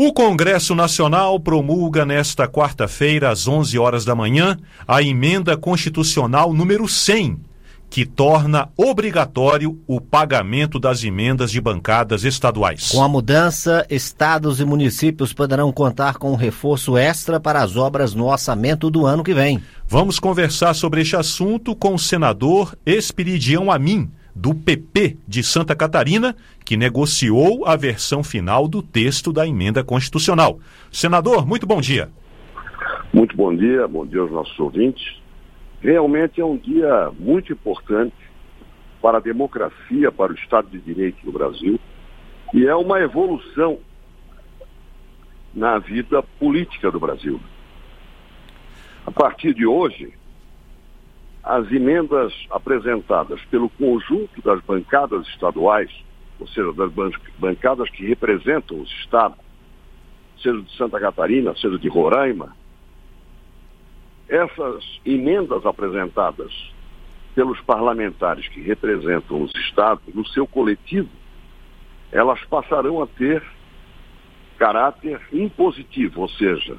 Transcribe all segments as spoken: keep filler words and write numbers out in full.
O Congresso Nacional promulga nesta quarta-feira, às onze horas da manhã, a emenda constitucional número cem, que torna obrigatório o pagamento das emendas de bancadas estaduais. Com a mudança, estados e municípios poderão contar com um reforço extra para as obras no orçamento do ano que vem. Vamos conversar sobre este assunto com o senador Esperidião Amin, do P P de Santa Catarina, que negociou a versão final do texto da emenda constitucional. Senador, muito bom dia. Muito bom dia, bom dia aos nossos ouvintes. Realmente é um dia muito importante para a democracia, para o Estado de Direito no Brasil, e é uma evolução na vida política do Brasil. A partir de hoje, as emendas apresentadas pelo conjunto das bancadas estaduais, ou seja, das bancadas que representam os estados, seja de Santa Catarina, seja de Roraima, essas emendas apresentadas pelos parlamentares que representam os estados no seu coletivo, elas passarão a ter caráter impositivo, ou seja,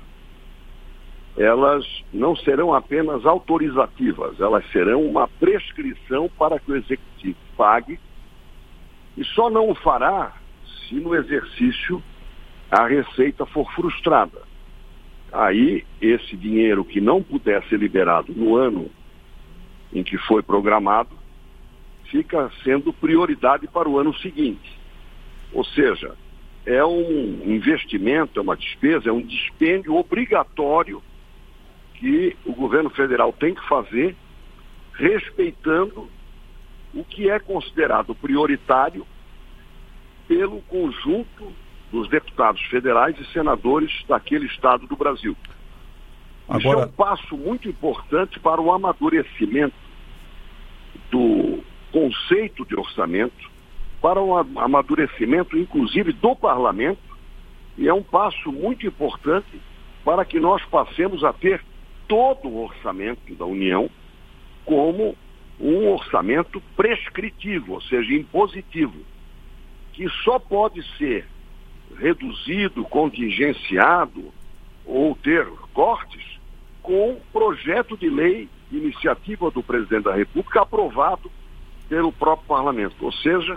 elas não serão apenas autorizativas, elas serão uma prescrição para que o executivo pague, e só não o fará se no exercício a receita for frustrada. Aí, esse dinheiro que não puder ser liberado no ano em que foi programado, fica sendo prioridade para o ano seguinte. Ou seja, é um investimento, é uma despesa, é um dispêndio obrigatório que o governo federal tem que fazer, respeitando o que é considerado prioritário pelo conjunto dos deputados federais e senadores daquele estado do Brasil. Agora... Isso é um passo muito importante para o amadurecimento do conceito de orçamento, para o amadurecimento, inclusive, do parlamento, e é um passo muito importante para que nós passemos a ter todo o orçamento da União como um orçamento prescritivo, ou seja, impositivo, que só pode ser reduzido, contingenciado ou ter cortes com projeto de lei, iniciativa do presidente da República, aprovado pelo próprio parlamento. Ou seja,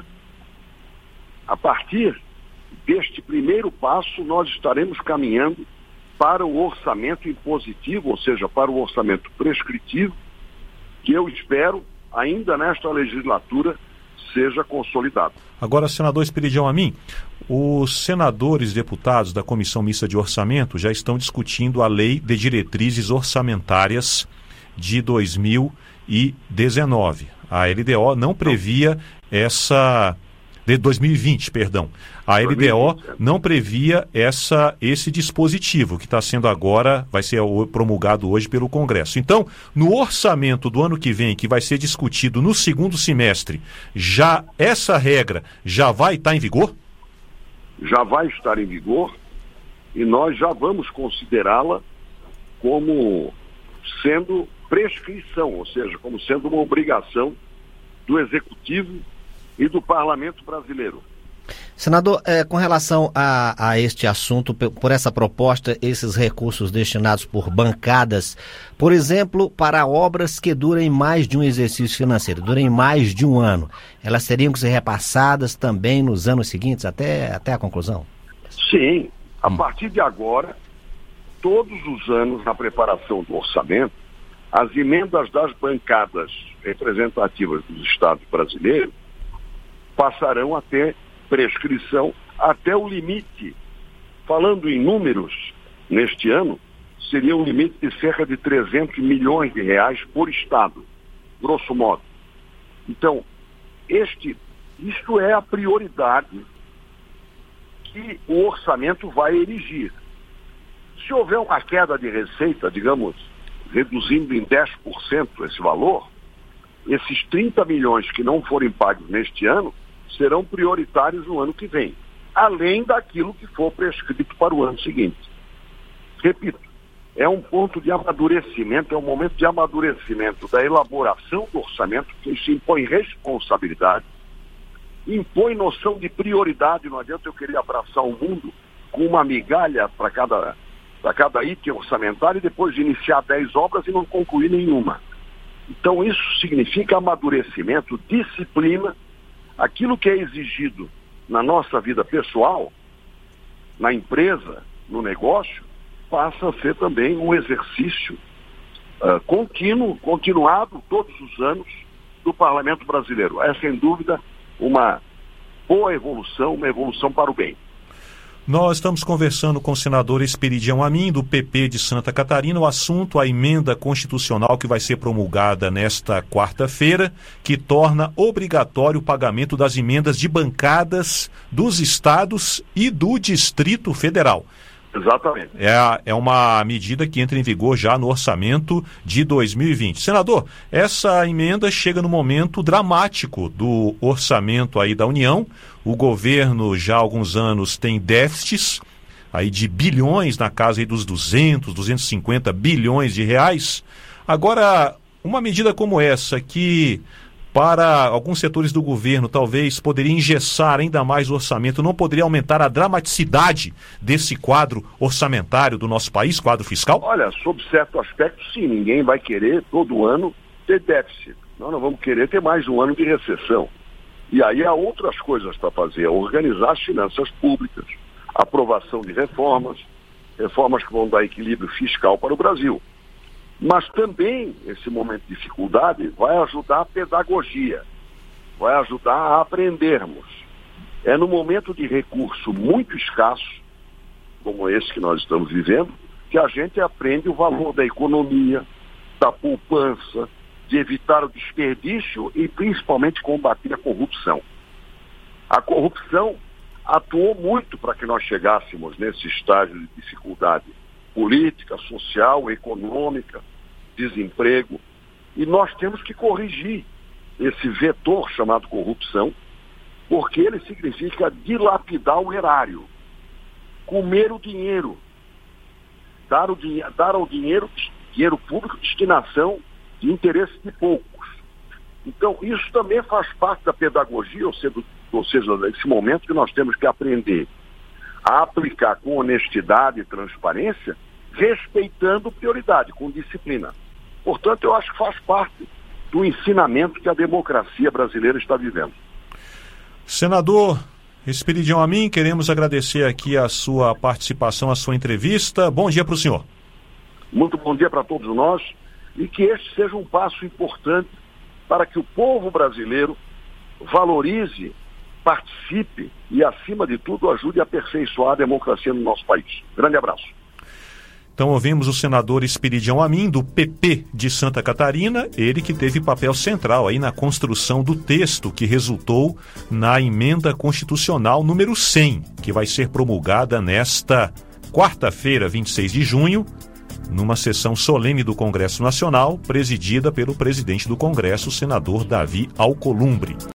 a partir deste primeiro passo, nós estaremos caminhando para o orçamento impositivo, ou seja, para o orçamento prescritivo, que eu espero, ainda nesta legislatura, seja consolidado. Agora, senador Esperidião Amin, os senadores e deputados da Comissão Mista de Orçamento já estão discutindo a Lei de Diretrizes Orçamentárias de dois mil e dezenove. A L D O não previa essa... de dois mil e vinte, perdão. A L D O não previa essa, esse dispositivo que está sendo agora, vai ser promulgado hoje pelo Congresso. Então, no orçamento do ano que vem, que vai ser discutido no segundo semestre, já essa regra já vai estar em vigor? Já vai estar em vigor e nós já vamos considerá-la como sendo prescrição, ou seja, como sendo uma obrigação do Executivo e do Parlamento brasileiro. Senador, eh, com relação a, a este assunto, por essa proposta, esses recursos destinados por bancadas, por exemplo, para obras que durem mais de um exercício financeiro, durem mais de um ano, elas teriam que ser repassadas também nos anos seguintes, até, até a conclusão? Sim, a hum. partir de agora, todos os anos na preparação do orçamento, as emendas das bancadas representativas dos estados brasileiros passarão a ter prescrição até o limite. Falando em números, neste ano, seria um limite de cerca de trezentos milhões de reais por estado, grosso modo. Então, este, isto é a prioridade que o orçamento vai erigir. Se houver uma queda de receita, digamos, reduzindo em dez por cento esse valor, esses trinta milhões que não forem pagos neste ano serão prioritários no ano que vem, além daquilo que for prescrito para o ano seguinte. Repito, é um ponto de amadurecimento, é um momento de amadurecimento da elaboração do orçamento, que isso impõe responsabilidade, impõe noção de prioridade. Não adianta eu querer abraçar o mundo com uma migalha para cada, para cada item orçamentário e depois de iniciar dez obras e não concluir nenhuma. Então isso significa amadurecimento, disciplina, aquilo que é exigido na nossa vida pessoal, na empresa, no negócio, passa a ser também um exercício uh, contínuo, continuado todos os anos do Parlamento brasileiro. É, sem dúvida, uma boa evolução, uma evolução para o bem. Nós estamos conversando com o senador Esperidião Amin, do P P de Santa Catarina, o assunto, a emenda constitucional que vai ser promulgada nesta quarta-feira, que torna obrigatório o pagamento das emendas de bancadas dos estados e do Distrito Federal. Exatamente. É, é uma medida que entra em vigor já no orçamento de dois mil e vinte. Senador, essa emenda chega no momento dramático do orçamento aí da União. O governo já há alguns anos tem déficits aí de bilhões, na casa aí dos duzentos, duzentos e cinquenta bilhões de reais. Agora, uma medida como essa que para alguns setores do governo talvez poderia engessar ainda mais o orçamento, não poderia aumentar a dramaticidade desse quadro orçamentário do nosso país, quadro fiscal? Olha, sob certo aspecto, sim, ninguém vai querer todo ano ter déficit. Nós não vamos querer ter mais um ano de recessão. E aí há outras coisas para fazer, organizar as finanças públicas, aprovação de reformas, reformas que vão dar equilíbrio fiscal para o Brasil. Mas também, esse momento de dificuldade, vai ajudar a pedagogia, vai ajudar a aprendermos. É no momento de recurso muito escasso, como esse que nós estamos vivendo, que a gente aprende o valor da economia, da poupança, de evitar o desperdício e principalmente combater a corrupção. A corrupção atuou muito para que nós chegássemos nesse estágio de dificuldade política, social, econômica, desemprego, e nós temos que corrigir esse vetor chamado corrupção, porque ele significa dilapidar o erário, comer o dinheiro, dar, o dinhe- dar ao dinheiro, dinheiro público destinação de interesse de poucos. Então, isso também faz parte da pedagogia, ou seja, ou seja, nesse momento que nós temos que aprender a aplicar com honestidade e transparência, respeitando prioridade, com disciplina. Portanto, eu acho que faz parte do ensinamento que a democracia brasileira está vivendo. Senador Esperidião Amin, queremos agradecer aqui a sua participação, a sua entrevista. Bom dia para o senhor. Muito bom dia para todos nós e que este seja um passo importante para que o povo brasileiro valorize, participe e, acima de tudo, ajude a aperfeiçoar a democracia no nosso país. Grande abraço. Então ouvimos o senador Esperidião Amin, do P P de Santa Catarina, ele que teve papel central aí na construção do texto que resultou na emenda constitucional número cem, que vai ser promulgada nesta quarta-feira, vinte e seis de junho, numa sessão solene do Congresso Nacional, presidida pelo presidente do Congresso, o senador Davi Alcolumbre.